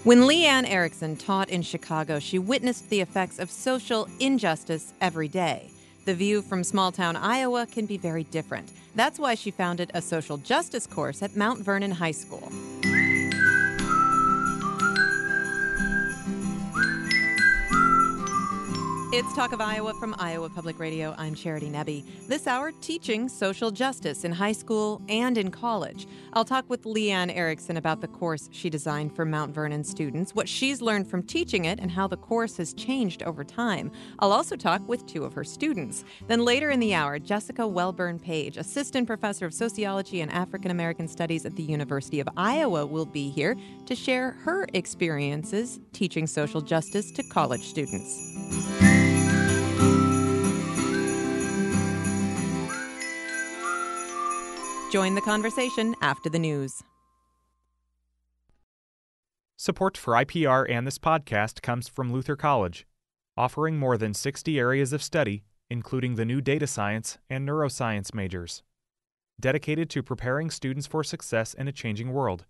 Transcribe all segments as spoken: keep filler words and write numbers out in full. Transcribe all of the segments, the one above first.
When Leanne Erickson taught in Chicago, she witnessed the effects of social injustice every day. The view from small-town Iowa can be very different. That's why she founded a social justice course at Mount Vernon High School. It's Talk of Iowa from Iowa Public Radio. I'm Charity Nebbe. This hour, teaching social justice in high school and in college. I'll talk with Leanne Erickson about the course she designed for Mount Vernon students, what she's learned from teaching it, and how the course has changed over time. I'll also talk with two of her students. Then later in the hour, Jessica Welburn-Page, Assistant Professor of Sociology and African American Studies at the University of Iowa, will be here to share her experiences teaching social justice to college students. Join the conversation after the news. Support for I P R and this podcast comes from Luther College, offering more than sixty areas of study, including the new data science and neuroscience majors, dedicated to preparing students for success in a changing world.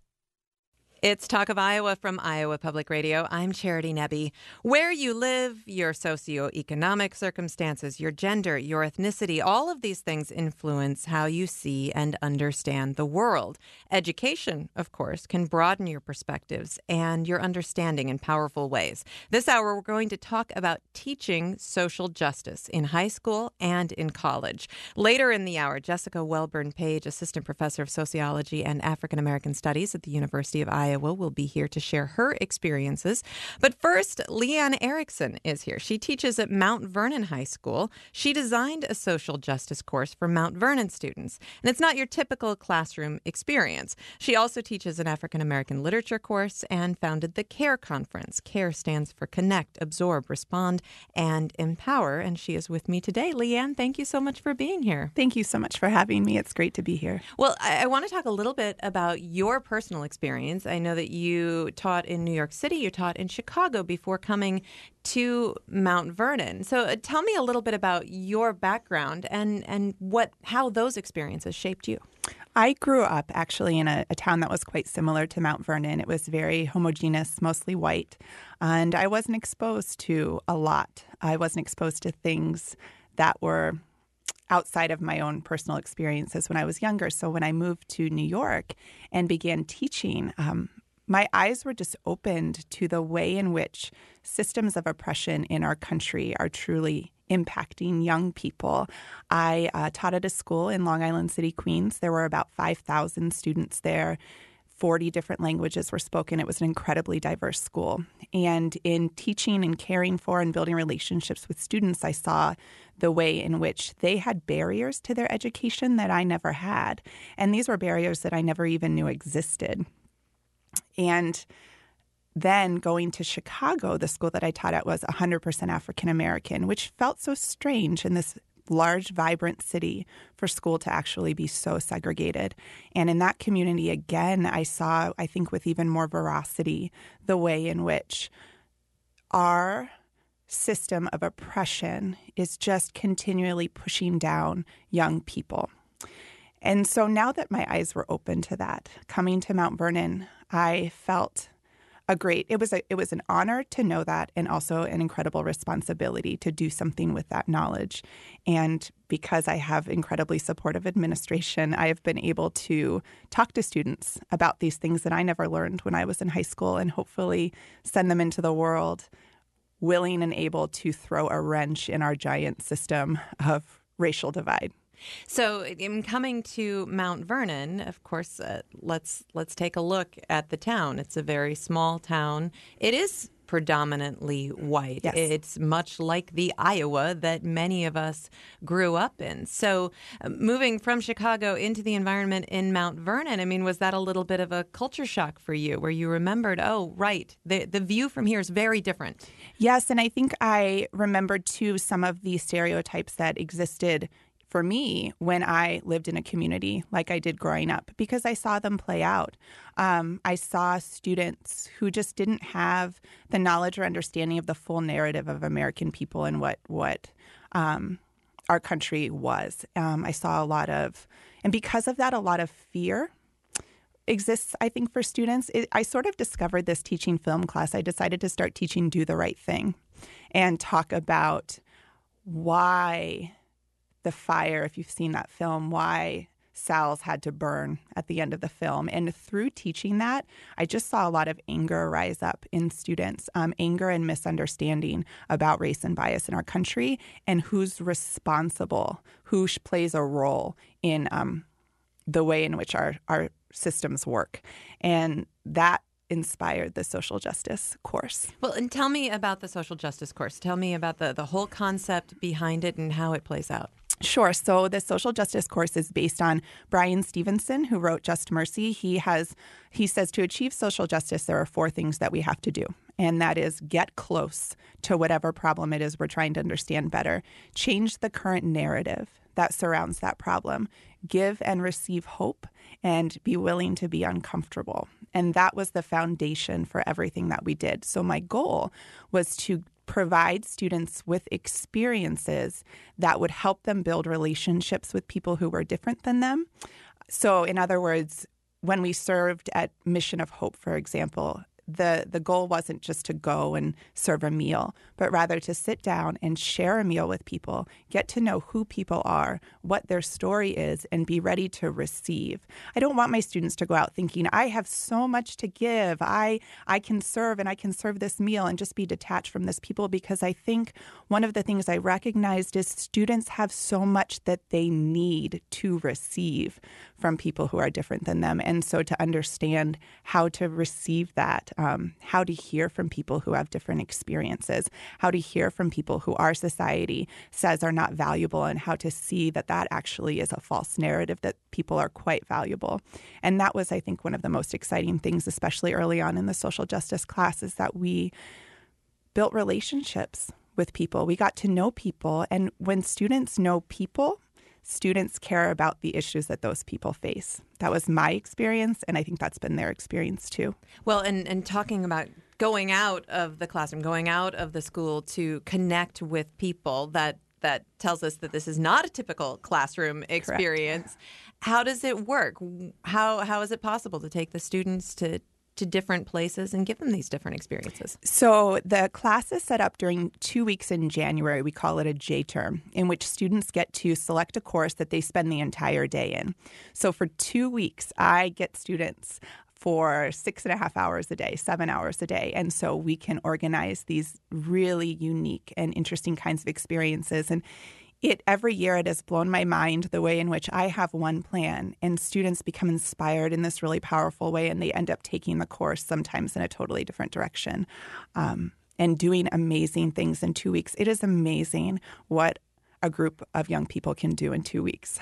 It's Talk of Iowa from Iowa Public Radio. I'm Charity Nebbe. Where you live, your socioeconomic circumstances, your gender, your ethnicity, all of these things influence how you see and understand the world. Education, of course, can broaden your perspectives and your understanding in powerful ways. This hour, we're going to talk about teaching social justice in high school and in college. Later in the hour, Jessica Welburn-Page, Assistant Professor of Sociology and African American Studies at the University of Iowa, will be here to share her experiences. But first, Leanne Erickson is here. She teaches at Mount Vernon High School. She designed a social justice course for Mount Vernon students. And it's not your typical classroom experience. She also teaches an African American literature course and founded the CARE Conference. CARE stands for Connect, Absorb, Respond, and Empower. And she is with me today. Leanne, thank you so much for being here. Thank you so much for having me. It's great to be here. Well, I, I want to talk a little bit about your personal experience. I know that you taught in New York City, you taught in Chicago before coming to Mount Vernon. So uh, tell me a little bit about your background and, and what how those experiences shaped you. I grew up actually in a, a town that was quite similar to Mount Vernon. It was very homogeneous, mostly white, and I wasn't exposed to a lot. I wasn't exposed to things that were outside of my own personal experiences when I was younger. So when I moved to New York and began teaching, um, my eyes were just opened to the way in which systems of oppression in our country are truly impacting young people. I uh, taught at a school in Long Island City, Queens. There were about five thousand students there. forty different languages were spoken. It was an incredibly diverse school. And in teaching and caring for and building relationships with students, I saw the way in which they had barriers to their education that I never had. And these were barriers that I never even knew existed. And then going to Chicago, the school that I taught at was one hundred percent African American, which felt so strange in this large, vibrant city for school to actually be so segregated. And in that community, again, I saw, I think with even more veracity, the way in which our system of oppression is just continually pushing down young people. And so now that my eyes were open to that, coming to Mount Vernon, I felt a great, it was a, it was an honor to know that, and also an incredible responsibility to do something with that knowledge. And because I have incredibly supportive administration, I have been able to talk to students about these things that I never learned when I was in high school, and hopefully send them into the world willing and able to throw a wrench in our giant system of racial divide. So in coming to Mount Vernon, of course, uh, let's let's take a look at the town. It's a very small town. It is predominantly white. Yes. It's much like the Iowa that many of us grew up in. So uh, moving from Chicago into the environment in Mount Vernon, I mean, was that a little bit of a culture shock for you where you remembered, oh, right, the, the view from here is very different? Yes, and I think I remembered, too, some of the stereotypes that existed for me when I lived in a community like I did growing up, because I saw them play out. Um, I saw students who just didn't have the knowledge or understanding of the full narrative of American people and what what um, our country was. Um, I saw a lot of, and because of that, a lot of fear exists, I think, for students. It, I sort of discovered this teaching film class. I decided to start teaching Do the Right Thing and talk about why the fire, if you've seen that film, why Sal's had to burn at the end of the film. And through teaching that, I just saw a lot of anger rise up in students, um, anger and misunderstanding about race and bias in our country and who's responsible, who sh- plays a role in um, the way in which our, our systems work. And that inspired the social justice course. Well, and tell me about the social justice course. Tell me about the, the whole concept behind it and how it plays out. Sure. So the social justice course is based on Brian Stevenson, who wrote Just Mercy. He has he says to achieve social justice, there are four things that we have to do. And that is get close to whatever problem it is we're trying to understand better. Change the current narrative that surrounds that problem. Give and receive hope and be willing to be uncomfortable. And that was the foundation for everything that we did. So my goal was to provide students with experiences that would help them build relationships with people who were different than them. So in other words, when we served at Mission of Hope, for example, the, the goal wasn't just to go and serve a meal, but rather to sit down and share a meal with people, get to know who people are, what their story is, and be ready to receive. I don't want my students to go out thinking, I have so much to give, I I can serve and I can serve this meal, and just be detached from this people, because I think one of the things I recognized is students have so much that they need to receive from people who are different than them. And so to understand how to receive that, um, how to hear from people who have different experiences, how to hear from people who our society says are not valuable, and how to see that that actually is a false narrative, that people are quite valuable. And that was, I think, one of the most exciting things, especially early on in the social justice class, is that we built relationships with people. We got to know people. And when students know people, students care about the issues that those people face. That was my experience, and I think that's been their experience too. Well, and, and talking about going out of the classroom, going out of the school to connect with people, that that tells us that this is not a typical classroom experience. Correct. How does it work? How how is it possible to take the students to to different places and give them these different experiences? So the class is set up during two weeks in January. We call it a J-term, in which students get to select a course that they spend the entire day in. So for two weeks, I get students for six and a half hours a day, seven hours a day. And so we can organize these really unique and interesting kinds of experiences. And It every year it has blown my mind the way in which I have one plan and students become inspired in this really powerful way, and they end up taking the course sometimes in a totally different direction um, and doing amazing things in two weeks. It is amazing what a group of young people can do in two weeks.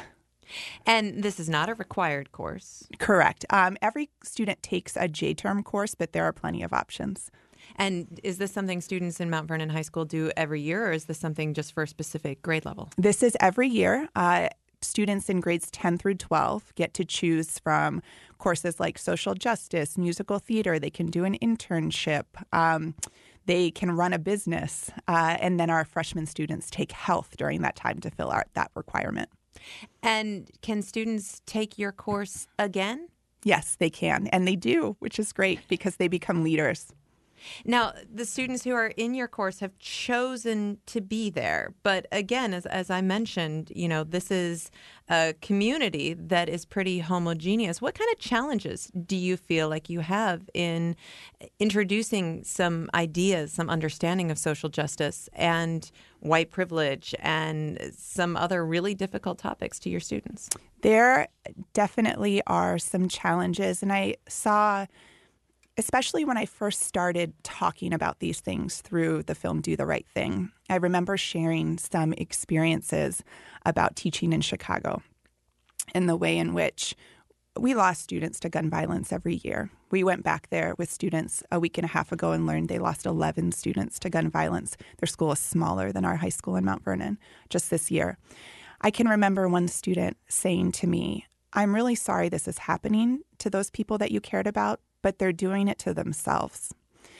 And this is not a required course. Correct. Um, every student takes a J-term course, but there are plenty of options. And is this something students in Mount Vernon High School do every year, or is this something just for a specific grade level? This is every year. Uh, students in grades ten through twelve get to choose from courses like social justice, musical theater. They can do an internship. Um, they can run a business. Uh, and then our freshman students take health during that time to fill out that requirement. And can students take your course again? Yes, they can. And they do, which is great because they become leaders. Now, the students who are in your course have chosen to be there. But again, as, as I mentioned, you know, this is a community that is pretty homogeneous. What kind of challenges do you feel like you have in introducing some ideas, some understanding of social justice and white privilege and some other really difficult topics to your students? There definitely are some challenges. And I saw, especially when I first started talking about these things through the film Do the Right Thing, I remember sharing some experiences about teaching in Chicago and the way in which we lost students to gun violence every year. We went back there with students a week and a half ago and learned they lost eleven students to gun violence. Their school is smaller than our high school in Mount Vernon just this year. I can remember one student saying to me, "I'm really sorry this is happening to those people that you cared about, but they're doing it to themselves."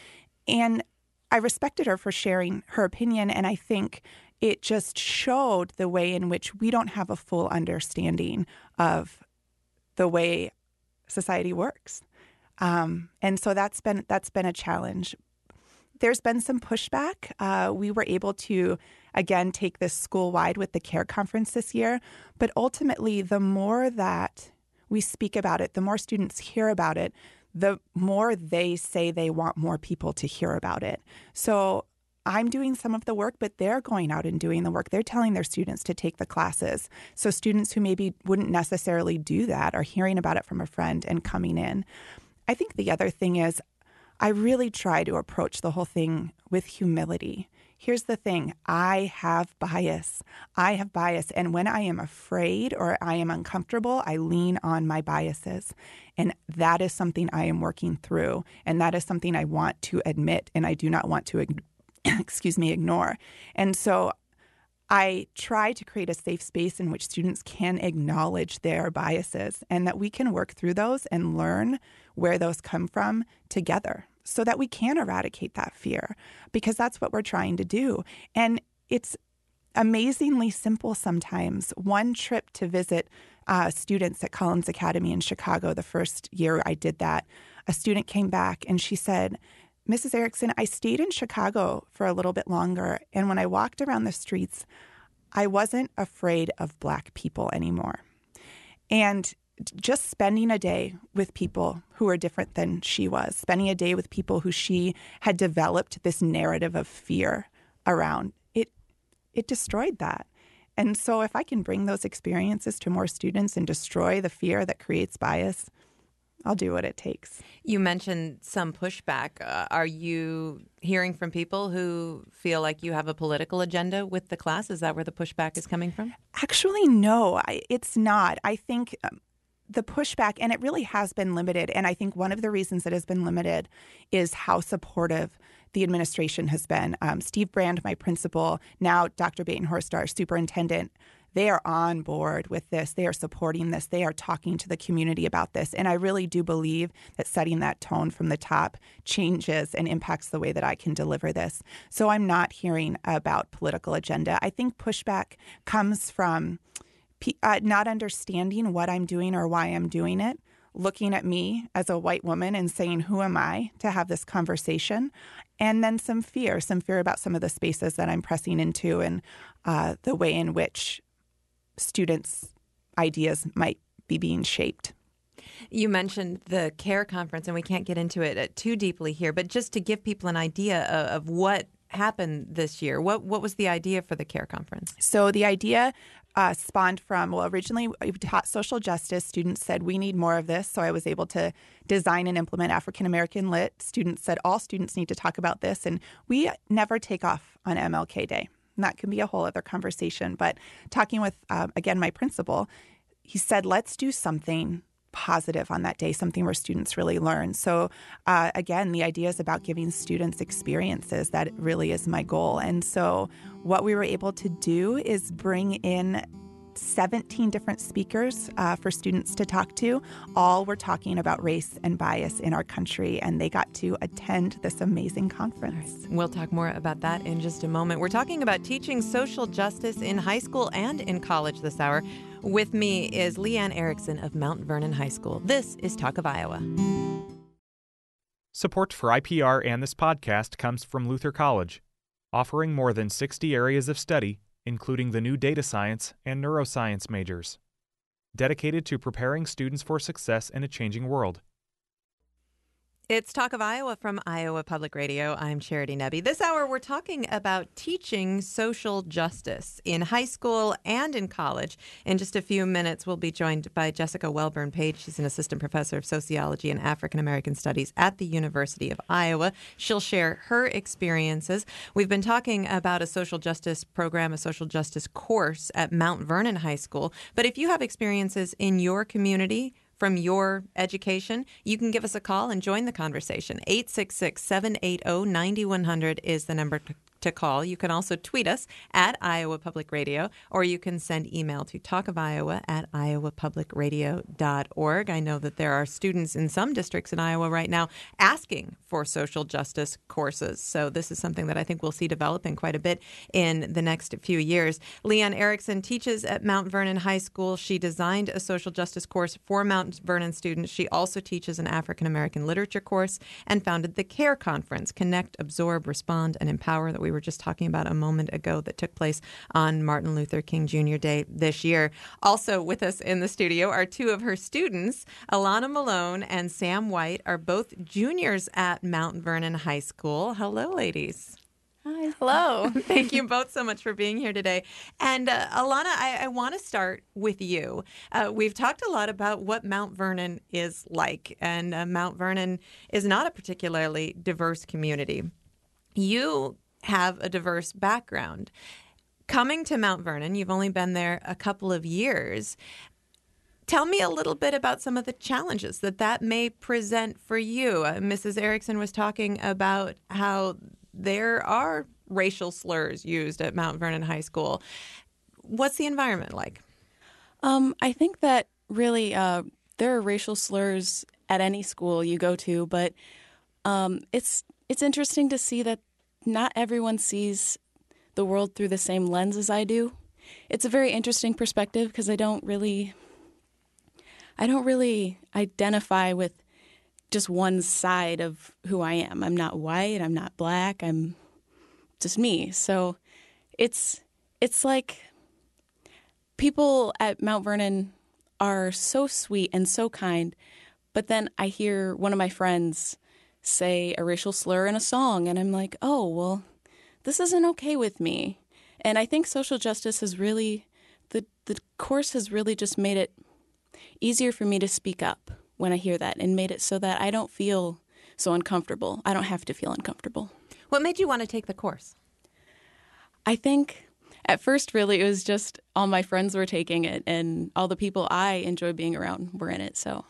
And I respected her for sharing her opinion, and I think it just showed the way in which we don't have a full understanding of the way society works. Um, and so that's been that's been a challenge. There's been some pushback. Uh, we were able to, again, take this school-wide with the CARE conference this year. But ultimately, the more that we speak about it, the more students hear about it, the more they say they want more people to hear about it. So I'm doing some of the work, but they're going out and doing the work. They're telling their students to take the classes. So students who maybe wouldn't necessarily do that are hearing about it from a friend and coming in. I think the other thing is I really try to approach the whole thing with humility. Here's the thing. I have bias. I have bias. And when I am afraid or I am uncomfortable, I lean on my biases. And that is something I am working through. And that is something I want to admit and I do not want to, excuse me, ignore. And so I try to create a safe space in which students can acknowledge their biases and that we can work through those and learn where those come from together so that we can eradicate that fear, because that's what we're trying to do. And it's amazingly simple sometimes. One trip to visit uh, students at Collins Academy in Chicago, the first year I did that, a student came back and she said, Missus Erickson, I stayed in Chicago for a little bit longer, and when I walked around the streets, I wasn't afraid of Black people anymore. And just spending a day with people who are different than she was, spending a day with people who she had developed this narrative of fear around, it it destroyed that. And so if I can bring those experiences to more students and destroy the fear that creates bias, I'll do what it takes. You mentioned some pushback. Uh, are you hearing from people who feel like you have a political agenda with the class? Is that where the pushback is coming from? Actually, no, I, it's not. I think um, the pushback, and it really has been limited, and I think one of the reasons it has been limited is how supportive the administration has been. Um, Steve Brand, my principal, now Doctor Batenhorst, our superintendent, they are on board with this. They are supporting this. They are talking to the community about this. And I really do believe that setting that tone from the top changes and impacts the way that I can deliver this. So I'm not hearing about political agenda. I think pushback comes from uh, not understanding what I'm doing or why I'm doing it, looking at me as a white woman and saying, who am I to have this conversation? And then some fear, some fear about some of the spaces that I'm pressing into and uh, the way in which students' ideas might be being shaped. You mentioned the CARE conference, and we can't get into it too deeply here, but just to give people an idea of, of what happened this year, what what was the idea for the CARE conference? So the idea uh, spawned from, well, originally we taught social justice. Students said, we need more of this. So I was able to design and implement African-American Lit. Students said, all students need to talk about this. And we never take off on M L K Day. And that can be a whole other conversation. But talking with, uh, again, my principal, he said, let's do something positive on that day, something where students really learn. So, uh, again, the idea is about giving students experiences. That really is my goal. And so what we were able to do is bring in seventeen different speakers uh, for students to talk to. All were talking about race and bias in our country, and they got to attend this amazing conference. Right. We'll talk more about that in just a moment. We're talking about teaching social justice in high school and in college this hour. With me is Leanne Erickson of Mount Vernon High School. This is Talk of Iowa. Support for I P R and this podcast comes from Luther College, offering more than sixty areas of study, including the new data science and neuroscience majors, dedicated to preparing students for success in a changing world. It's Talk of Iowa from Iowa Public Radio. I'm Charity Nebbe. This hour, we're talking about teaching social justice in high school and in college. In just a few minutes, we'll be joined by Jessica Welburn-Page. She's an assistant professor of sociology and African American studies at the University of Iowa. She'll share her experiences. We've been talking about a social justice program, a social justice course at Mount Vernon High School. But if you have experiences in your community, from your education, you can give us a call and join the conversation. eight six six, seven eight zero, nine one zero zero is the number to to call. You can also tweet us at Iowa Public Radio, or you can send email to talkofiowa at iowa public radio dot org. I know that there are students in some districts in Iowa right now asking for social justice courses. So this is something that I think we'll see developing quite a bit in the next few years. Leanne Erickson teaches at Mount Vernon High School. She designed a social justice course for Mount Vernon students. She also teaches an African American literature course and founded the CARE Conference, Connect, Absorb, Respond, and Empower, that we were just talking about a moment ago, that took place on Martin Luther King Junior Day this year. Also with us in the studio are two of her students. Alana Malone and Sam White are both juniors at Mount Vernon High School. Hello, ladies. Hi. Hello. Thank you both so much for being here today. And uh, Alana, I, I want to start with you. Uh, we've talked a lot about what Mount Vernon is like, and uh, Mount Vernon is not a particularly diverse community. You have a diverse background. Coming to Mount Vernon, you've only been there a couple of years. Tell me a little bit about some of the challenges that that may present for you. Uh, Missus Erickson was talking about how there are racial slurs used at Mount Vernon High School. What's the environment like? Um, I think that really uh, there are racial slurs at any school you go to, but um, it's it's interesting to see that not everyone sees the world through the same lens as I do. It's a very interesting perspective because I don't really I don't really identify with just one side of who I am. I'm not white, I'm not black, I'm just me. So it's it's like people at Mount Vernon are so sweet and so kind, but then I hear one of my friends say a racial slur in a song, and I'm like, oh, well, this isn't okay with me. And I think social justice has really, the, the course has really just made it easier for me to speak up when I hear that, and made it so that I don't feel so uncomfortable. I don't have to feel uncomfortable. What made you want to take the course? I think at first, really, it was just all my friends were taking it, and all the people I enjoy being around were in it. So,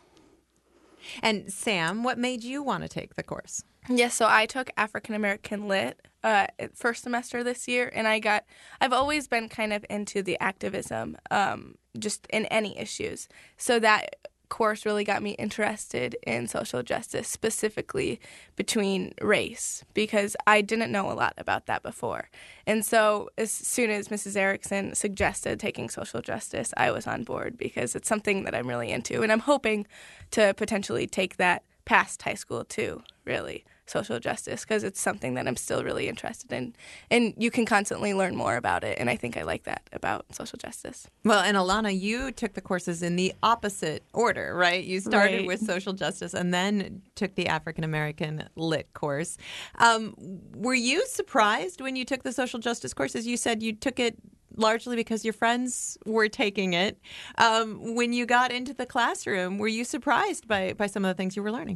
and Sam, what made you want to take the course? Yes, so I took African American Lit uh, first semester this year, and I got. I've always been kind of into the activism, um, just in any issues. So that course really got me interested in social justice, specifically between race, because I didn't know a lot about that before. And so as soon as Missus Erickson suggested taking social justice, I was on board because it's something that I'm really into. And I'm hoping to potentially take that past high school too, really, social justice, because it's something that I'm still really interested in. And you can constantly learn more about it, and I think I like that about social justice. Well, and Alana, you took the courses in the opposite order, right? You started Right. with social justice and then took the African American Lit course. Um, were you surprised when you took the social justice courses? You said you took it largely because your friends were taking it. Um, when you got into the classroom, were you surprised by, by some of the things you were learning?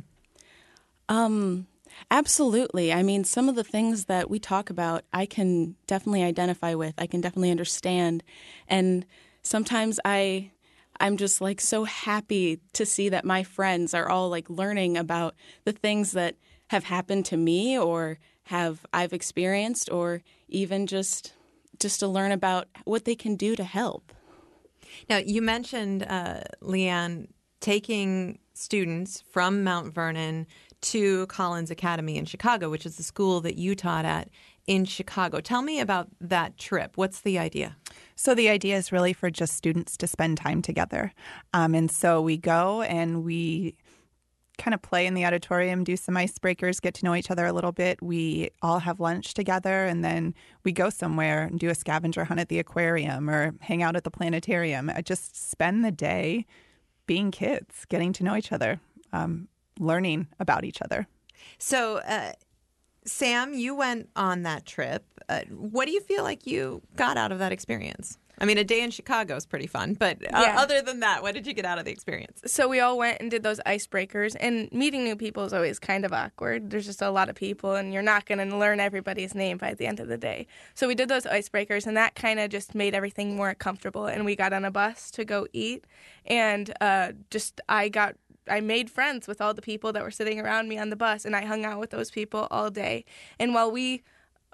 Um, absolutely. I mean, some of the things that we talk about, I can definitely identify with. I can definitely understand. And sometimes I, I'm just like so happy to see that my friends are all like learning about the things that have happened to me or have I've experienced, or even just just to learn about what they can do to help. Now, you mentioned, uh, Leanne, taking students from Mount Vernon to Collins Academy in Chicago, which is the school that you taught at in Chicago. Tell me about that trip. What's the idea? So the idea is really for just students to spend time together. Um, and so we go and we kind of play in the auditorium, do some icebreakers, get to know each other a little bit. We all have lunch together, and then we go somewhere and do a scavenger hunt at the aquarium or hang out at the planetarium. I just spend the day being kids, getting to know each other, um, learning about each other. So, uh, Sam, you went on that trip. Uh, what do you feel like you got out of that experience? I mean, a day in Chicago is pretty fun, but uh, Yeah. other than that, what did you get out of the experience? So we all went and did those icebreakers, and meeting new people is always kind of awkward. There's just a lot of people, and you're not going to learn everybody's name by the end of the day. So we did those icebreakers, and that kind of just made everything more comfortable. And we got on a bus to go eat, and uh, just I got I made friends with all the people that were sitting around me on the bus, and I hung out with those people all day. And while we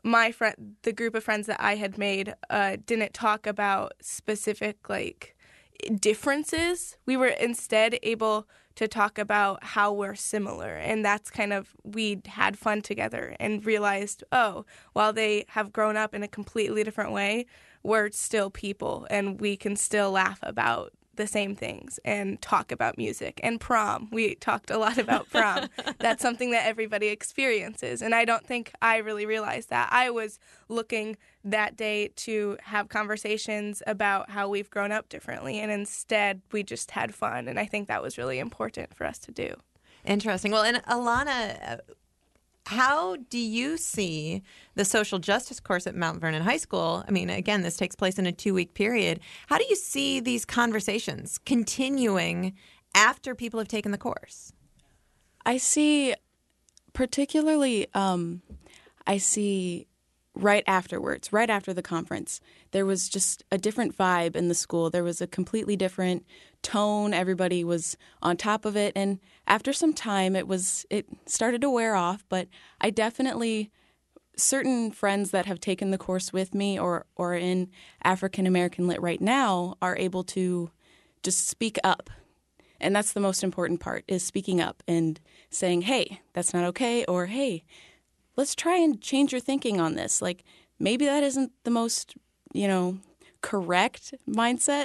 my friend, the group of friends that I had made, uh, didn't talk about specific like differences. We were instead able to talk about how we're similar, and that's kind of, we had fun together and realized, oh, while they have grown up in a completely different way, we're still people, and we can still laugh about the same things and talk about music and prom. We talked a lot about prom. That's something that everybody experiences, and I don't think I really realized that. I was looking that day to have conversations about how we've grown up differently, and instead we just had fun, and I think that was really important for us to do. Interesting. Well, and Alana, how do you see the social justice course at Mount Vernon High School? I mean, again, this takes place in a two-week period. How do you see these conversations continuing after people have taken the course? I see, particularly, um, I see right afterwards, right after the conference, there was just a different vibe in the school. There was a completely different tone. Everybody was on top of it. And after some time, it was it started to wear off. But I definitely, certain friends that have taken the course with me or, or in African American Lit right now are able to just speak up. And that's the most important part, is speaking up and saying, hey, that's not okay, or hey, let's try and change your thinking on this. Like, maybe that isn't the most, you know, correct mindset.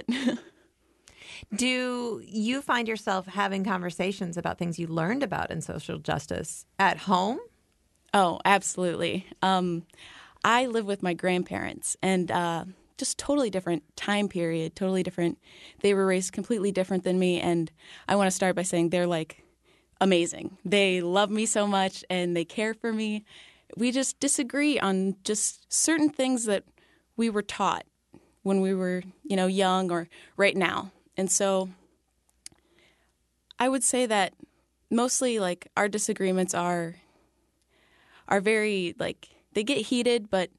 Do you find yourself having conversations about things you learned about in social justice at home? Oh, absolutely. Um, I live with my grandparents, and uh, just totally different time period, totally different. They were raised completely different than me, and I want to start by saying they're like amazing. They love me so much, and they care for me. We just disagree on just certain things that we were taught when we were, you know, young or right now. And so I would say that mostly, like, our disagreements are are very, like, they get heated, but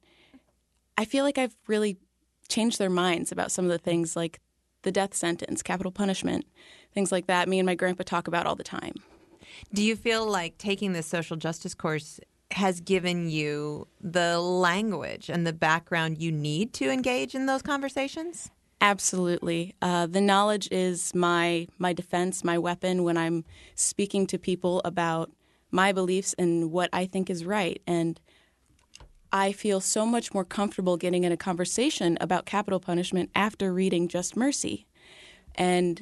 I feel like I've really changed their minds about some of the things, like the death sentence, capital punishment, things like that. Me and my grandpa talk about all the time. Do you feel like taking this social justice course has given you the language and the background you need to engage in those conversations? Absolutely. Uh, the knowledge is my my defense, my weapon when I'm speaking to people about my beliefs and what I think is right. And I feel so much more comfortable getting in a conversation about capital punishment after reading Just Mercy. And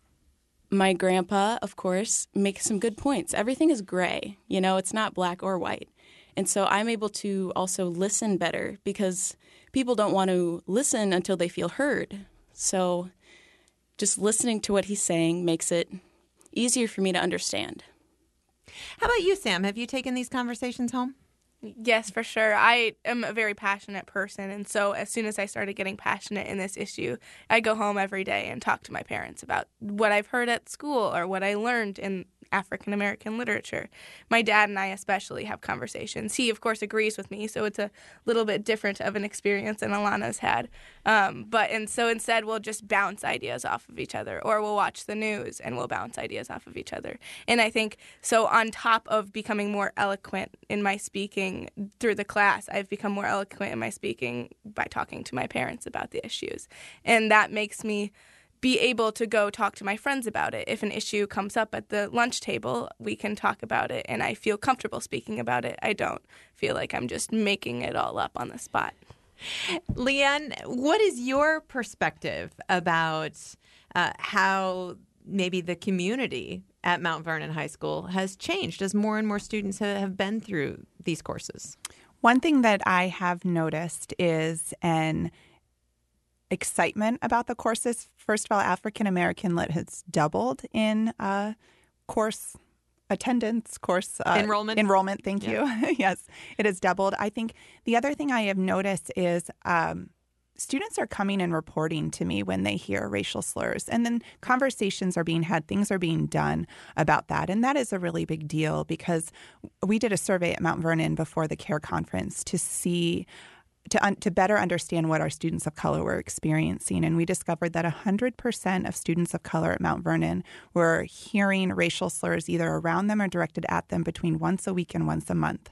my grandpa, of course, makes some good points. Everything is gray. You know, it's not black or white. And so I'm able to also listen better because people don't want to listen until they feel heard. So just listening to what he's saying makes it easier for me to understand. How about you, Sam? Have you taken these conversations home? Yes, for sure. I am a very passionate person, and so as soon as I started getting passionate in this issue, I go home every day and talk to my parents about what I've heard at school or what I learned in African American literature. My dad and I especially have conversations. He, of course, agrees with me, so it's a little bit different of an experience than Alana's had. Um, but and so instead, we'll just bounce ideas off of each other, or we'll watch the news and we'll bounce ideas off of each other. And I think so. On top of becoming more eloquent in my speaking through the class, I've become more eloquent in my speaking by talking to my parents about the issues, and that makes me be able to go talk to my friends about it. If an issue comes up at the lunch table, we can talk about it, and I feel comfortable speaking about it. I don't feel like I'm just making it all up on the spot. Leanne, what is your perspective about uh, how maybe the community at Mount Vernon High School has changed as more and more students have been through these courses? One thing that I have noticed is an excitement about the courses. First of all, African American Lit has doubled in uh, course attendance, course uh, enrollment. Enrollment, thank yeah. you. Yes, it has doubled. I think the other thing I have noticed is um, students are coming and reporting to me when they hear racial slurs, and then conversations are being had, things are being done about that, and that is a really big deal because we did a survey at Mount Vernon before the CARE conference to see To, un- to better understand what our students of color were experiencing. And we discovered that one hundred percent of students of color at Mount Vernon were hearing racial slurs either around them or directed at them between once a week and once a month.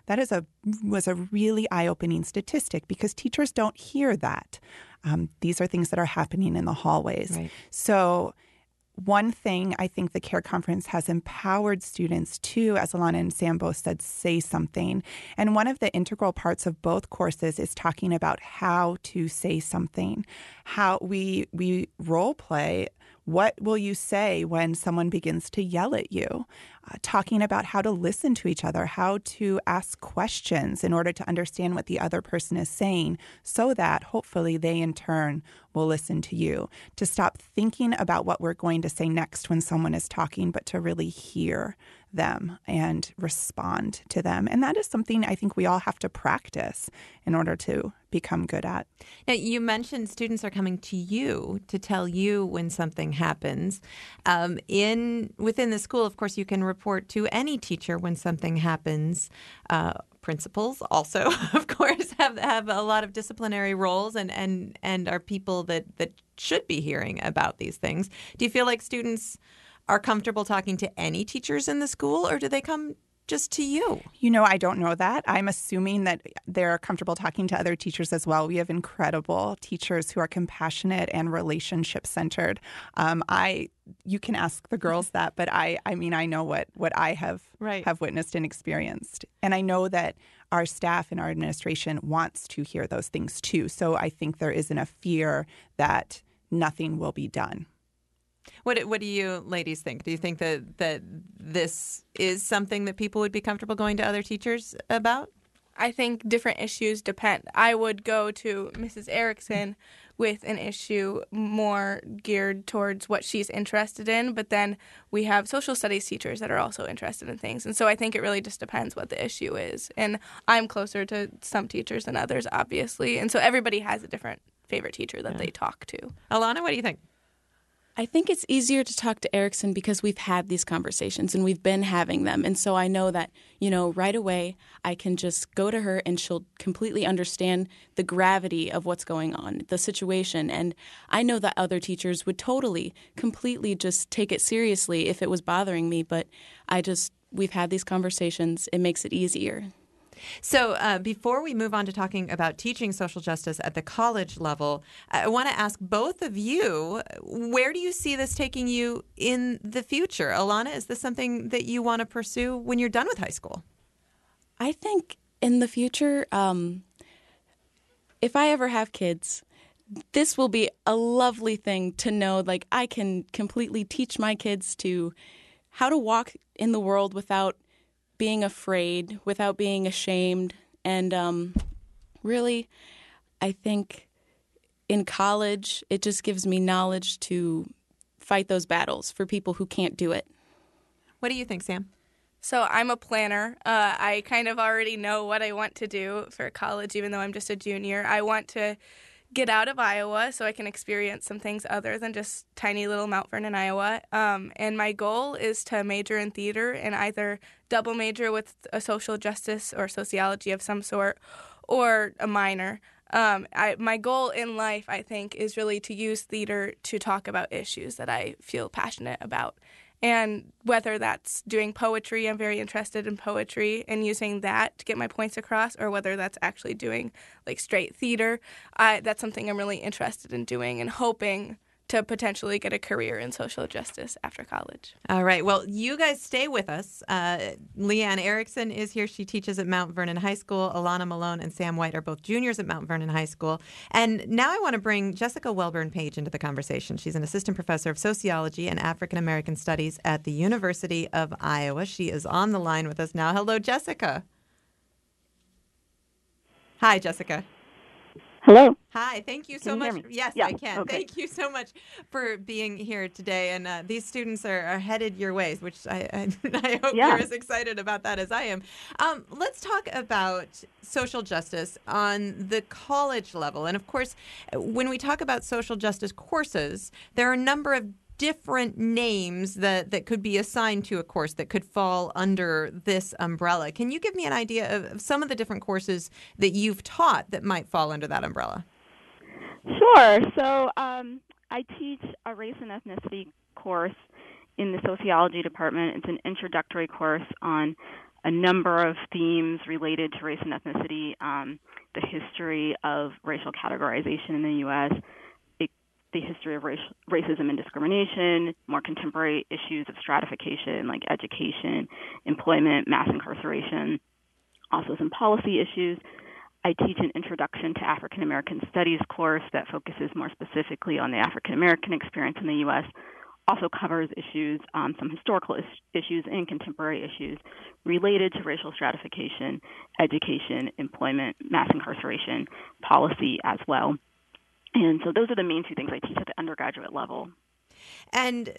That is a was a really eye-opening statistic because teachers don't hear that. Um, these are things that are happening in the hallways. Right. So one thing I think the CARE conference has empowered students to, as Alana and Sam both said, say something. And one of the integral parts of both courses is talking about how to say something. How we we role play. What will you say when someone begins to yell at you? Uh, talking about how to listen to each other, how to ask questions in order to understand what the other person is saying so that hopefully they in turn will listen to you. To stop thinking about what we're going to say next when someone is talking, but to really hear them and respond to them. And that is something I think we all have to practice in order to become good at. Now, you mentioned students are coming to you to tell you when something happens. Um, in within the school, of course, you can report to any teacher when something happens. Uh, principals also, of course, have have a lot of disciplinary roles and, and, and are people that, that should be hearing about these things. Do you feel like students are comfortable talking to any teachers in the school, or do they come just to you? You know, I don't know that. I'm assuming that they're comfortable talking to other teachers as well. We have incredible teachers who are compassionate and relationship-centered. Um, I, you can ask the girls that, but I, I mean, I know what, what I have right. have witnessed and experienced, and I know that our staff and our administration wants to hear those things too. So I think there isn't a fear that nothing will be done. What what do you ladies think? Do you think that, that this is something that people would be comfortable going to other teachers about? I think different issues depend. I would go to Missus Erickson with an issue more geared towards what she's interested in, but then we have social studies teachers that are also interested in things. And so I think it really just depends what the issue is. And I'm closer to some teachers than others, obviously. And so everybody has a different favorite teacher that yeah. they talk to. Alana, what do you think? I think it's easier to talk to Erickson because we've had these conversations and we've been having them. And so I know that, you know, right away I can just go to her and she'll completely understand the gravity of what's going on, the situation. And I know that other teachers would totally, completely just take it seriously if it was bothering me. But I just, we've had these conversations. It makes it easier. So uh, before we move on to talking about teaching social justice at the college level, I want to ask both of you, where do you see this taking you in the future? Alana, is this something that you want to pursue when you're done with high school? I think in the future, um, if I ever have kids, this will be a lovely thing to know, like I can completely teach my kids to how to walk in the world without being afraid, without being ashamed. And um, really, I think in college, it just gives me knowledge to fight those battles for people who can't do it. What do you think, Sam? So I'm a planner. Uh, I kind of already know what I want to do for college, even though I'm just a junior. I want to get out of Iowa so I can experience some things other than just tiny little Mount Vernon, Iowa. Um, and my goal is to major in theater and either double major with a social justice or sociology of some sort or a minor. Um, I, my goal in life, I think, is really to use theater to talk about issues that I feel passionate about. And whether that's doing poetry, I'm very interested in poetry and using that to get my points across, or whether that's actually doing like straight theater, I, that's something I'm really interested in doing and hoping to potentially get a career in social justice after college. All right. Well, you guys stay with us. Uh, Leanne Erickson is here. She teaches at Mount Vernon High School. Alana Malone and Sam White are both juniors at Mount Vernon High School. And now I want to bring Jessica Welburn-Page into the conversation. She's an assistant professor of sociology and African American studies at the University of Iowa. She is on the line with us now. Hello, Jessica. Hi, Jessica. Hello. Hi. Thank you so Can you much. hear me? Yes, yeah. I can. Okay. Thank you so much for being here today. And uh, these students are, are headed your ways, which I, I, I hope Yeah. you're as excited about that as I am. Um, let's talk about social justice on the college level. And of course, when we talk about social justice courses, there are a number of different names that, that could be assigned to a course that could fall under this umbrella. Can you give me an idea of, of some of the different courses that you've taught that might fall under that umbrella? Sure. So um, I teach a race and ethnicity course in the sociology department. It's an introductory course on a number of themes related to race and ethnicity, um, the history of racial categorization in the U S, it, the history of race, racism and discrimination, more contemporary issues of stratification like education, employment, mass incarceration, also some policy issues. I teach an Introduction to African American Studies course that focuses more specifically on the African American experience in the U S, also covers issues, um, some historical is- issues and contemporary issues related to racial stratification, education, employment, mass incarceration, policy as well. And so those are the main two things I teach at the undergraduate level. And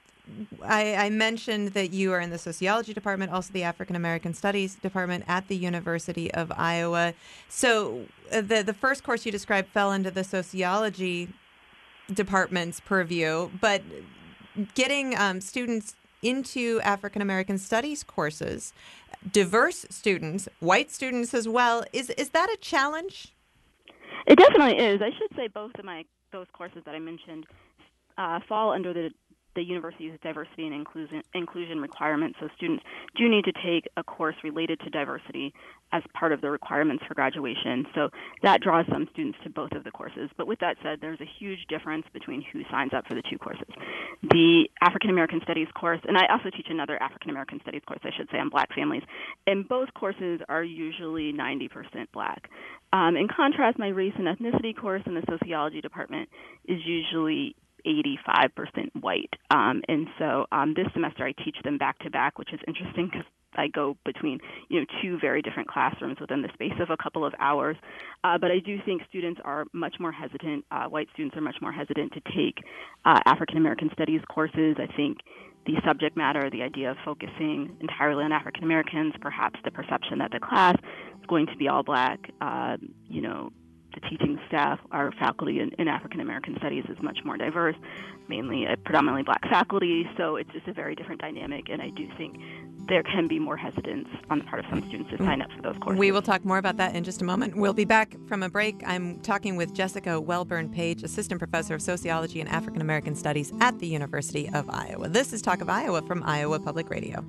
I, I mentioned that you are in the sociology department, also the African American Studies department at the University of Iowa. So uh, the the first course you described fell into the sociology department's purview, but getting um, students into African American Studies courses, diverse students, white students as well, is is that a challenge? It definitely is. I should say both of my those courses that I mentioned uh, fall under the the university's diversity and inclusion, inclusion requirements. So students do need to take a course related to diversity as part of the requirements for graduation. So that draws some students to both of the courses. But with that said, there's a huge difference between who signs up for the two courses. The African American Studies course, and I also teach another African American Studies course, I should say, on Black families, and both courses are usually ninety percent Black. Um, in contrast, my race and ethnicity course in the sociology department is usually eighty-five percent white. Um, and so um, this semester I teach them back to back, which is interesting because I go between, you know, two very different classrooms within the space of a couple of hours. Uh, but I do think students are much more hesitant, uh, white students are much more hesitant to take uh, African American Studies courses. I think the subject matter, the idea of focusing entirely on African Americans, perhaps the perception that the class is going to be all Black, uh, you know, the teaching staff, our faculty in, in African American Studies is much more diverse, mainly a predominantly Black faculty, so it's just a very different dynamic, and I do think there can be more hesitance on the part of some students to sign up for those courses. We will talk more about that in just a moment. We'll be back from a break. I'm talking with Jessica Welburn-Page, Assistant Professor of Sociology and African American Studies at the University of Iowa. This is Talk of Iowa from Iowa Public Radio.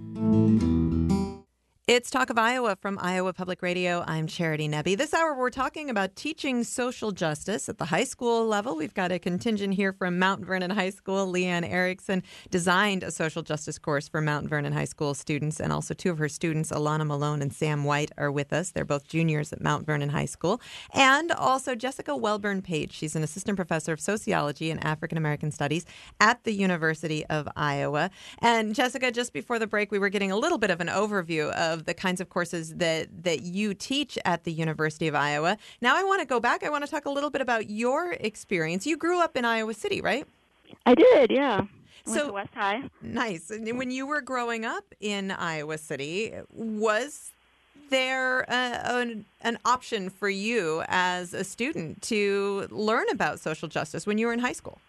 It's Talk of Iowa from Iowa Public Radio. I'm Charity Nebbe. This hour, we're talking about teaching social justice at the high school level. We've got a contingent here from Mount Vernon High School. Leanne Erickson designed a social justice course for Mount Vernon High School students, and also two of her students, Alana Malone and Sam White, are with us. They're both juniors at Mount Vernon High School. And also Jessica Welburn-Page. She's an assistant professor of sociology and African American studies at the University of Iowa. And Jessica, just before the break, we were getting a little bit of an overview of the kinds of courses that, that you teach at the University of Iowa. Now I want to go back. I want to talk a little bit about your experience. You grew up in Iowa City, right? I did, yeah. I went So to West High. Nice. And when you were growing up in Iowa City, was there a, an, an option for you as a student to learn about social justice when you were in high school?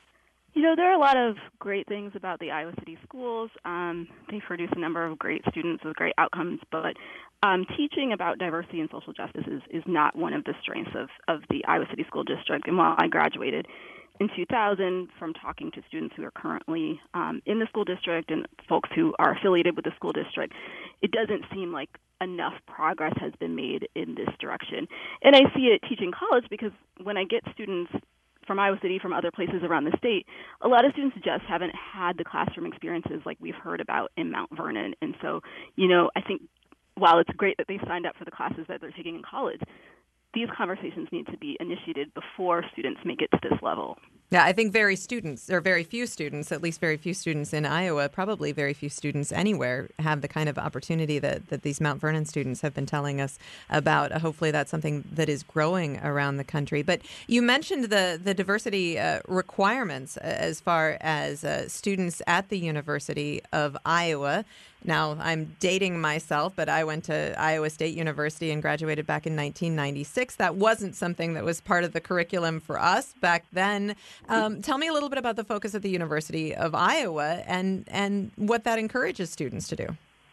You know, there are a lot of great things about the Iowa City schools. Um, they produce a number of great students with great outcomes, but um, teaching about diversity and social justice is, is not one of the strengths of, of the Iowa City School District. And while I graduated in two thousand from talking to students who are currently um, in the school district and folks who are affiliated with the school district, it doesn't seem like enough progress has been made in this direction. And I see it teaching college because when I get students from Iowa City, from other places around the state, a lot of students just haven't had the classroom experiences like we've heard about in Mount Vernon. And so, you know, I think while it's great that they signed up for the classes that they're taking in college, these conversations need to be initiated before students make it to this level. Yeah, I think very students, or very few students, at least very few students in Iowa, probably very few students anywhere, have the kind of opportunity that, that these Mount Vernon students have been telling us about. Hopefully that's something that is growing around the country. But you mentioned the, the diversity uh, requirements as far as uh, students at the University of Iowa. Now, I'm dating myself, but I went to Iowa State University and graduated back in nineteen ninety-six. That wasn't something that was part of the curriculum for us back then. Um, tell me a little bit about the focus at the University of Iowa and, and what that encourages students to do.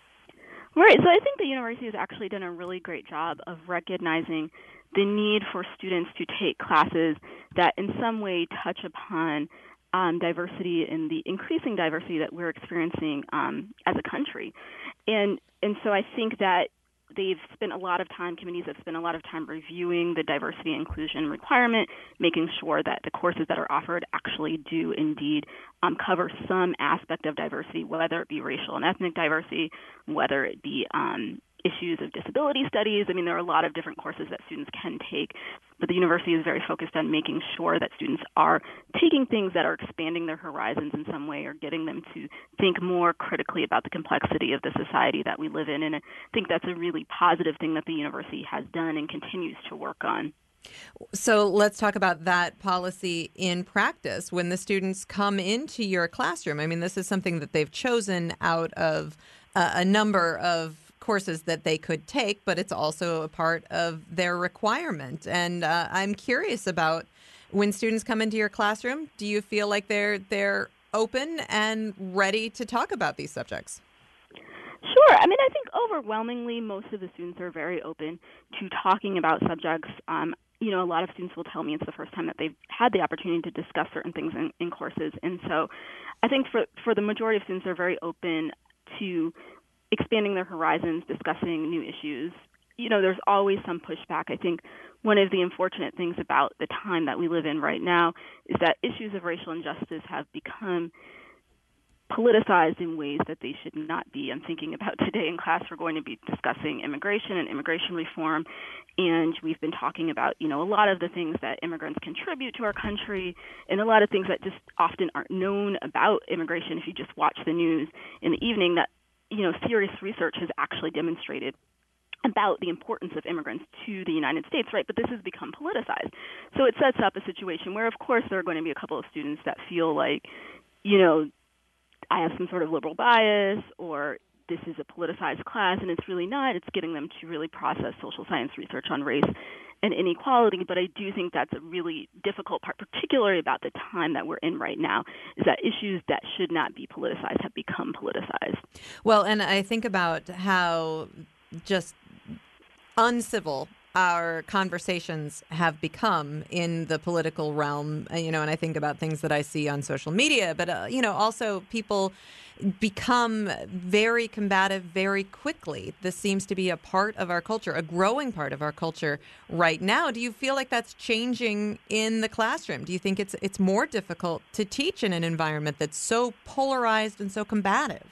Right. So I think the university has actually done a really great job of recognizing the need for students to take classes that in some way touch upon Um, diversity and the increasing diversity that we're experiencing um, as a country. and and so I think that they've spent a lot of time, committees have spent a lot of time reviewing the diversity and inclusion requirement, making sure that the courses that are offered actually do indeed um, cover some aspect of diversity, whether it be racial and ethnic diversity, whether it be um, issues of disability studies. I mean, there are a lot of different courses that students can take, but the university is very focused on making sure that students are taking things that are expanding their horizons in some way or getting them to think more critically about the complexity of the society that we live in. And I think that's a really positive thing that the university has done and continues to work on. So let's talk about that policy in practice when the students come into your classroom. I mean, this is something that they've chosen out of uh, a number of courses that they could take, but it's also a part of their requirement. And uh, I'm curious about when students come into your classroom, do you feel like they're they're open and ready to talk about these subjects? Sure. I mean, I think overwhelmingly most of the students are very open to talking about subjects. Um, you know, a lot of students will tell me it's the first time that they've had the opportunity to discuss certain things in, in courses. And so I think for, for the majority of students, they're very open to expanding their horizons, discussing new issues. You know, there's always some pushback. I think one of the unfortunate things about the time that we live in right now is that issues of racial injustice have become politicized in ways that they should not be. I'm thinking about today in class, we're going to be discussing immigration and immigration reform, and we've been talking about, you know, a lot of the things that immigrants contribute to our country and a lot of things that just often aren't known about immigration. If you just watch the news in the evening, that you know, serious research has actually demonstrated about the importance of immigrants to the United States, right? But this has become politicized. So it sets up a situation where, of course, there are going to be a couple of students that feel like, you know, I have some sort of liberal bias or this is a politicized class, and it's really not. It's getting them to really process social science research on race and inequality. But I do think that's a really difficult part, particularly about the time that we're in right now, is that issues that should not be politicized have become politicized. Well, and I think about how just uncivil our conversations have become in the political realm, you know, and I think about things that I see on social media, but, uh, you know, also people become very combative very quickly. This seems to be a part of our culture, a growing part of our culture right now. Do you feel like that's changing in the classroom? Do you think it's it's more difficult to teach in an environment that's so polarized and so combative?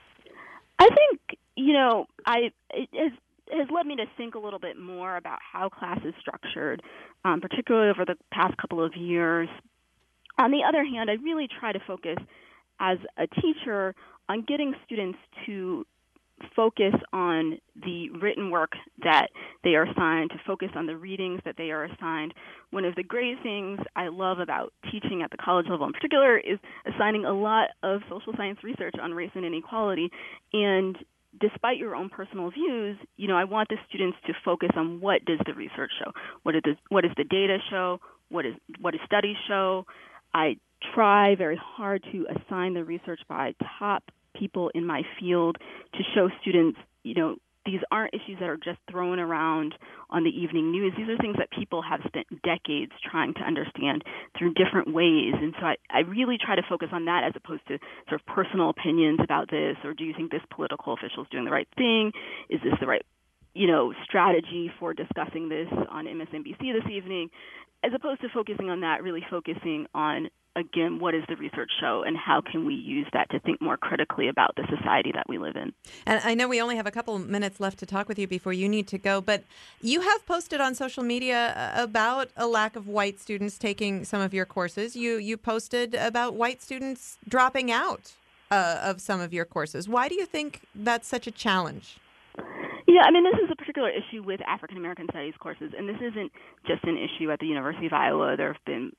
I think, you know, I it has has led me to think a little bit more about how class is structured, um, particularly over the past couple of years. On the other hand, I really try to focus as a teacher on getting students to focus on the written work that they are assigned, to focus on the readings that they are assigned. One of the great things I love about teaching at the college level in particular is assigning a lot of social science research on race and inequality. And despite your own personal views, you know, I want the students to focus on what does the research show? What, is, what does the data show? What is what do studies show? I try very hard to assign the research by top people in my field to show students, you know, these aren't issues that are just thrown around on the evening news. These are things that people have spent decades trying to understand through different ways. And so I, I really try to focus on that as opposed to sort of personal opinions about this, or do you think this political official is doing the right thing? Is this the right, you know, strategy for discussing this on M S N B C this evening? As opposed to focusing on that, really focusing on, again, what does the research show and how can we use that to think more critically about the society that we live in? And I know we only have a couple minutes left to talk with you before you need to go, but you have posted on social media about a lack of white students taking some of your courses. You you posted about white students dropping out uh, of some of your courses. Why do you think that's such a challenge? Yeah, I mean, this is a particular issue with African American Studies courses, and this isn't just an issue at the University of Iowa. There have been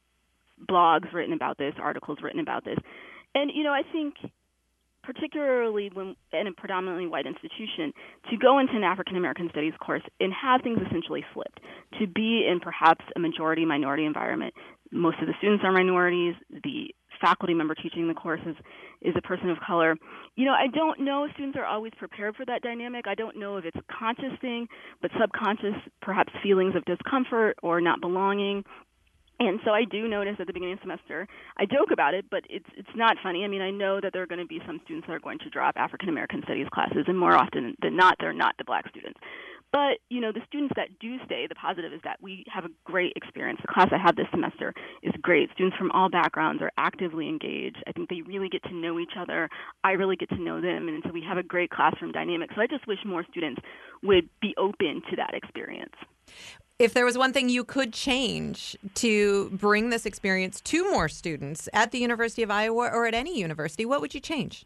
blogs written about this, articles written about this. And, you know, I think particularly when in a predominantly white institution, to go into an African American Studies course and have things essentially flipped, to be in perhaps a majority-minority environment. Most of the students are minorities. The faculty member teaching the course is, is a person of color. You know, I don't know if students are always prepared for that dynamic. I don't know if it's a conscious thing, but subconscious, perhaps feelings of discomfort or not belonging. And so I do notice at the beginning of the semester, I joke about it, but it's it's not funny. I mean, I know that there are going to be some students that are going to drop African American studies classes, and more often than not, they're not the black students. But, you know, the students that do stay, the positive is that we have a great experience. The class I have this semester is great. Students from all backgrounds are actively engaged. I think they really get to know each other. I really get to know them, and so we have a great classroom dynamic. So I just wish more students would be open to that experience. If there was one thing you could change to bring this experience to more students at the University of Iowa or at any university, what would you change?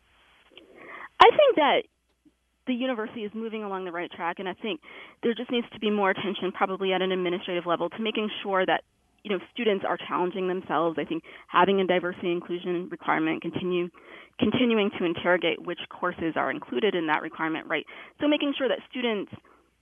I think that the university is moving along the right track, and I think there just needs to be more attention probably at an administrative level to making sure that, you know, students are challenging themselves. I think having a diversity inclusion requirement, continue continuing to interrogate which courses are included in that requirement, right? So making sure that students,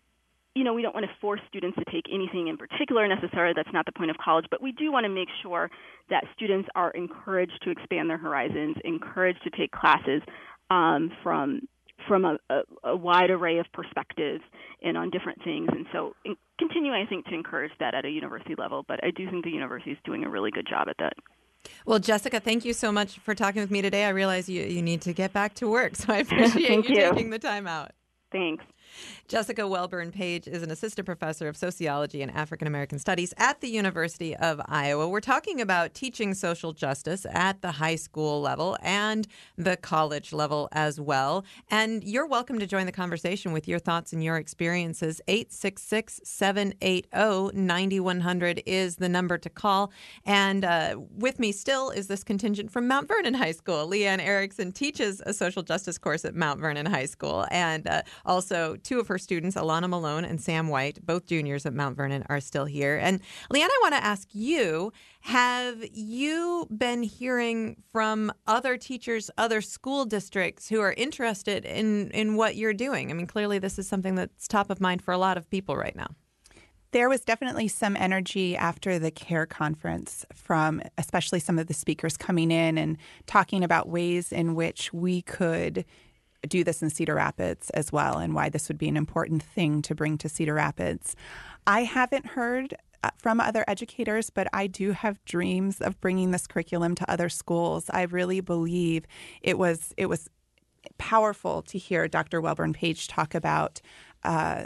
you know, we don't want to force students to take anything in particular necessarily. That's not the point of college. But we do want to make sure that students are encouraged to expand their horizons, encouraged to take classes um, from from a, a, a wide array of perspectives and on different things. And so in, continuing, I think, to encourage that at a university level. But I do think the university is doing a really good job at that. Well, Jessica, thank you so much for talking with me today. I realize you, you need to get back to work, so I appreciate you, you taking the time out. Thanks. Jessica Welburn Page is an assistant professor of sociology and African American studies at the University of Iowa. We're talking about teaching social justice at the high school level and the college level as well. And you're welcome to join the conversation with your thoughts and your experiences. eight six six, seven eight zero, nine one zero zero is the number to call. And uh, with me still is this contingent from Mount Vernon High School. Leanne Erickson teaches a social justice course at Mount Vernon High School, and uh, also two of her students, Alana Malone and Sam White, both juniors at Mount Vernon, are still here. And Leanne, I want to ask you, have you been hearing from other teachers, other school districts who are interested in, in what you're doing? I mean, clearly this is something that's top of mind for a lot of people right now. There was definitely some energy after the CARE conference from especially some of the speakers coming in and talking about ways in which we could do this in Cedar Rapids as well, and why this would be an important thing to bring to Cedar Rapids. I haven't heard from other educators, but I do have dreams of bringing this curriculum to other schools. I really believe it was it was powerful to hear Doctor Welburn Page talk about uh,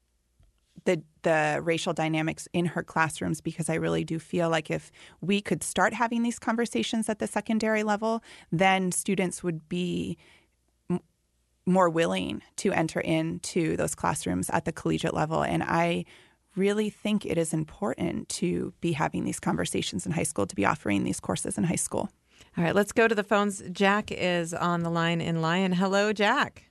the the racial dynamics in her classrooms, because I really do feel like if we could start having these conversations at the secondary level, then students would be more willing to enter into those classrooms at the collegiate level. And I really think it is important to be having these conversations in high school, to be offering these courses in high school. All right, let's go to the phones. Jack is on the line in Lyon. Hello, Jack.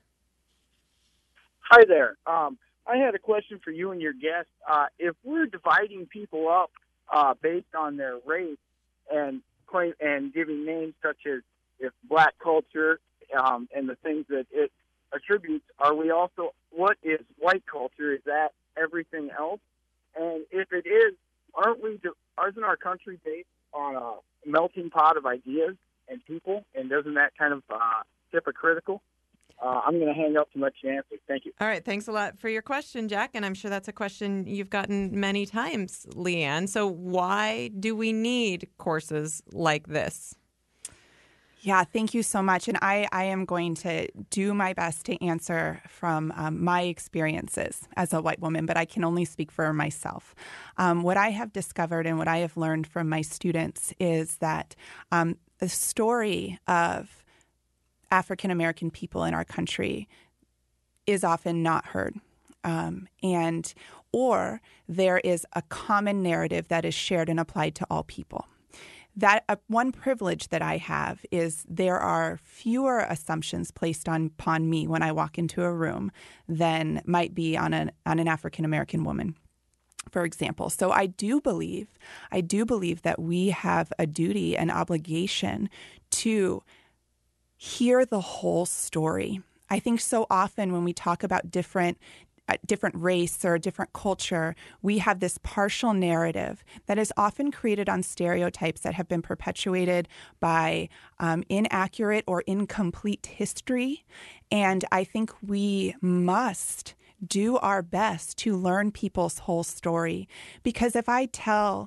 Hi there. Um, I had a question for you and your guest. Uh, if we're dividing people up uh, based on their race and claim, and giving names such as if black culture um, and the things that it attributes, are we also, what is white culture? Is that everything else? And if it is, aren't we, isn't our country based on a melting pot of ideas and people? And doesn't that kind of uh, hypocritical? Uh, I'm going to hang up to let you answer. Thank you. All right. Thanks a lot for your question, Jack. And I'm sure that's a question you've gotten many times, Leanne. So why do we need courses like this? Yeah, thank you so much. And I, I am going to do my best to answer from um, my experiences as a white woman, but I can only speak for myself. Um, what I have discovered and what I have learned from my students is that um, the story of African American people in our country is often not heard. Um, and or there is a common narrative that is shared and applied to all people. That uh, one privilege that I have is there are fewer assumptions placed on upon me when I walk into a room than might be on an on an African American woman, for example. So I do believe, I do believe that we have a duty and obligation to hear the whole story. I think so often when we talk about different a different race or a different culture, we have this partial narrative that is often created on stereotypes that have been perpetuated by um, inaccurate or incomplete history. And I think we must do our best to learn people's whole story. Because if I tell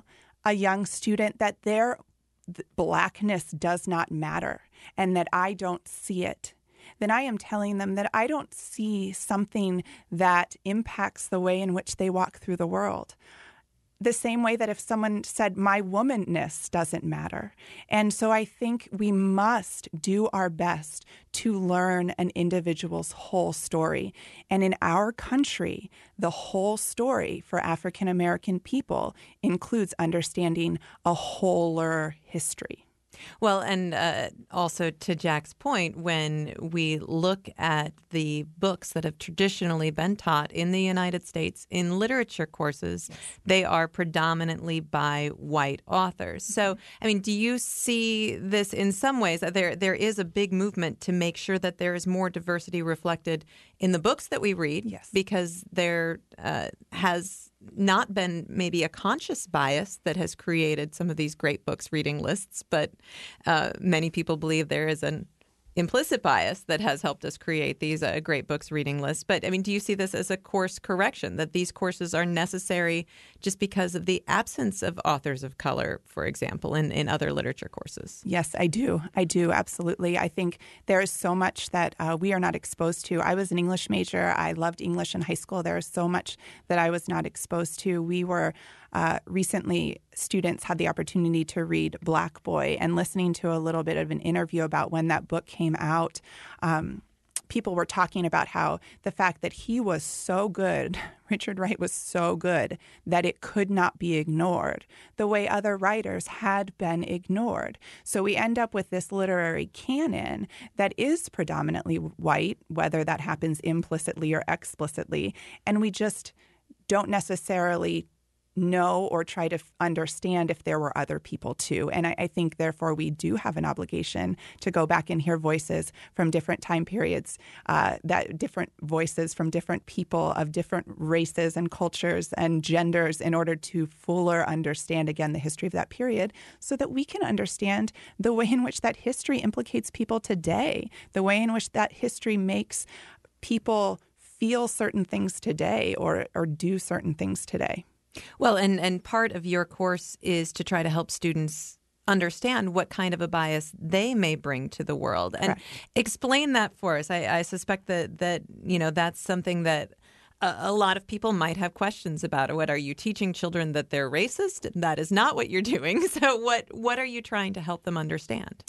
a young student that their blackness does not matter and that I don't see it, then I am telling them that I don't see something that impacts the way in which they walk through the world. The same way that if someone said my womanness doesn't matter. And so I think we must do our best to learn an individual's whole story. And in our country, the whole story for African American people includes understanding a wholer history. Well, and uh, also to Jack's point, when we look at the books that have traditionally been taught in the United States in literature courses, yes. they are predominantly by white authors. So, I mean, do you see this in some ways? There, there is a big movement to make sure that there is more diversity reflected in the books that we read, yes. because there uh, has not been maybe a conscious bias that has created some of these great books reading lists, but uh, many people believe there is an implicit bias that has helped us create these uh, great books reading lists. But I mean, do you see this as a course correction, that these courses are necessary just because of the absence of authors of color, for example, in, in other literature courses? Yes, I do. I do. Absolutely. I think there is so much that uh, we are not exposed to. I was an English major. I loved English in high school. There is so much that I was not exposed to. We were Uh, recently, students had the opportunity to read Black Boy, and listening to a little bit of an interview about when that book came out, um, people were talking about how the fact that he was so good, Richard Wright was so good, that it could not be ignored the way other writers had been ignored. So we end up with this literary canon that is predominantly white, whether that happens implicitly or explicitly, and we just don't necessarily know or try to f- understand if there were other people too. And I, I think, therefore, we do have an obligation to go back and hear voices from different time periods, uh, that different voices from different people of different races and cultures and genders, in order to fuller understand, again, the history of that period, so that we can understand the way in which that history implicates people today, the way in which that history makes people feel certain things today or, or do certain things today. Well, and, and part of your course is to try to help students understand what kind of a bias they may bring to the world. And Correct. Explain that for us. I, I suspect that, that, you know, that's something that a, a lot of people might have questions about. What, are you teaching children that they're racist? That is not what you're doing. So what, what are you trying to help them understand?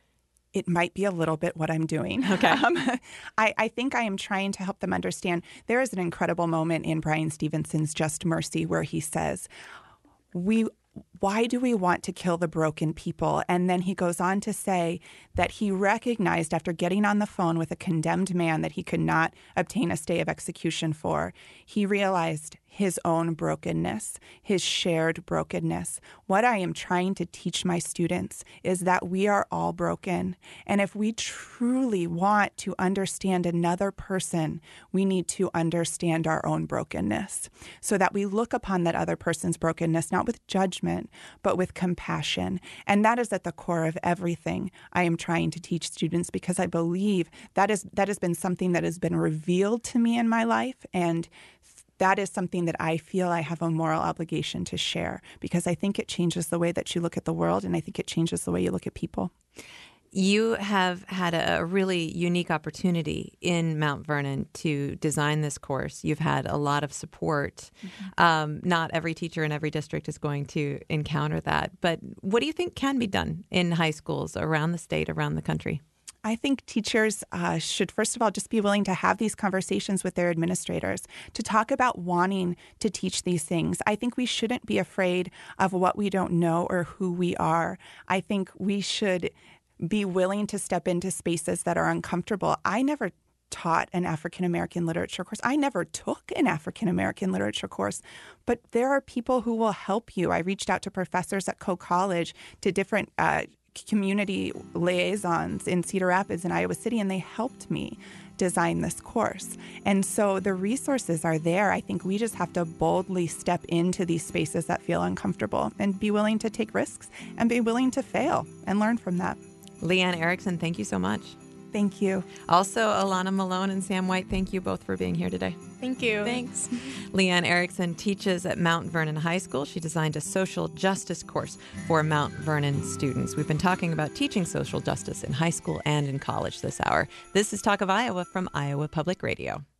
It might be a little bit what I'm doing. Okay. Um, I, I think I am trying to help them understand. There is an incredible moment in Brian Stevenson's Just Mercy where he says, "We, why do we want to kill the broken people?" And then he goes on to say that he recognized, after getting on the phone with a condemned man that he could not obtain a stay of execution for, he realized his own brokenness, his shared brokenness. What I am trying to teach my students is that we are all broken. And if we truly want to understand another person, we need to understand our own brokenness, so that we look upon that other person's brokenness, not with judgment, but with compassion. And that is at the core of everything I am trying to teach students, because I believe that is that has been something that has been revealed to me in my life, and that is something that I feel I have a moral obligation to share, because I think it changes the way that you look at the world, and I think it changes the way you look at people. You have had a really unique opportunity in Mount Vernon to design this course. You've had a lot of support. Mm-hmm. Um, not every teacher in every district is going to encounter that. But what do you think can be done in high schools around the state, around the country? I think teachers uh, should, first of all, just be willing to have these conversations with their administrators, to talk about wanting to teach these things. I think we shouldn't be afraid of what we don't know or who we are. I think we should be willing to step into spaces that are uncomfortable. I never taught an African American literature course. I never took an African American literature course, but there are people who will help you. I reached out to professors at Coe College, to different uh, community liaisons in Cedar Rapids and Iowa City, and they helped me design this course. And so the resources are there. I think we just have to boldly step into these spaces that feel uncomfortable and be willing to take risks and be willing to fail and learn from that. Leanne Erickson, thank you so much. Thank you. Also, Alana Malone and Sam White, thank you both for being here today. Thank you. Thanks. Leanne Erickson teaches at Mount Vernon High School. She designed a social justice course for Mount Vernon students. We've been talking about teaching social justice in high school and in college this hour. This is Talk of Iowa from Iowa Public Radio.